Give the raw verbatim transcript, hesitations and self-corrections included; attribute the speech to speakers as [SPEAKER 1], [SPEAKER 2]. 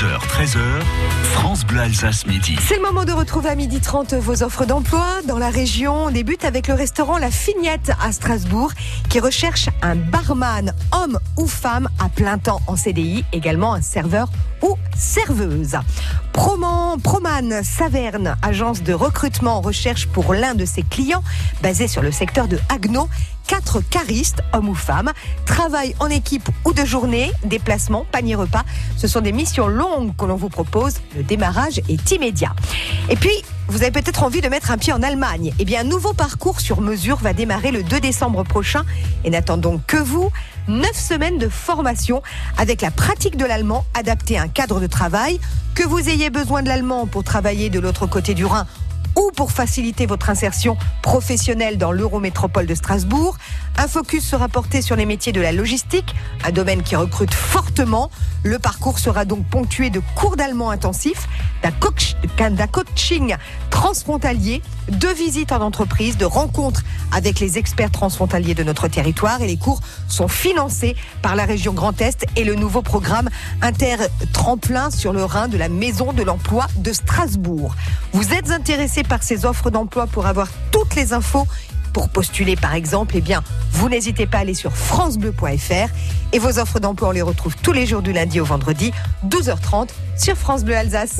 [SPEAKER 1] douze heures treize heures, France Bleu Alsace Midi.
[SPEAKER 2] C'est le moment de retrouver à midi trente vos offres d'emploi dans la région. On débute avec le restaurant La Fignette à Strasbourg qui recherche un barman, homme ou femme, à plein temps en C D I, également un serveur ou serveuse. Proman, Proman Saverne, agence de recrutement, recherche pour l'un de ses clients basé sur le secteur de Haguenau. Quatre caristes, hommes ou femmes, travaillent en équipe ou de journée, déplacements, panier repas. Ce sont des missions longues que l'on vous propose. Le démarrage est immédiat. Et puis, vous avez peut-être envie de mettre un pied en Allemagne. Eh bien, un nouveau parcours sur mesure va démarrer le deux décembre prochain. Et n'attend donc que vous. Neuf semaines de formation avec la pratique de l'allemand adaptée à un cadre de travail. Que vous ayez besoin de l'allemand pour travailler de l'autre côté du Rhin ou pour faciliter votre insertion professionnelle dans l'Eurométropole de Strasbourg. Un focus sera porté sur les métiers de la logistique, un domaine qui recrute fortement. Le parcours sera donc ponctué de cours d'allemand intensifs, d'un, coach, d'un coaching transfrontalier, de visites en entreprise, de rencontres avec les experts transfrontaliers de notre territoire. Et les cours sont financés par la région Grand Est et le nouveau programme Inter-Tremplin sur le Rhin de la Maison de l'Emploi de Strasbourg. Vous êtes intéressé par ces offres d'emploi pour avoir toutes les infos, pour postuler par exemple, eh bien, vous n'hésitez pas à aller sur francebleu point f r et vos offres d'emploi, on les retrouve tous les jours du lundi au vendredi, douze heures trente sur France Bleu Alsace.